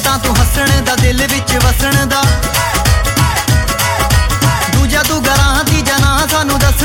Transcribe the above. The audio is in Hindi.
तां तू हसण दा दिल विच वसण दा दूजा तू गरां तीजा ना सानू दसण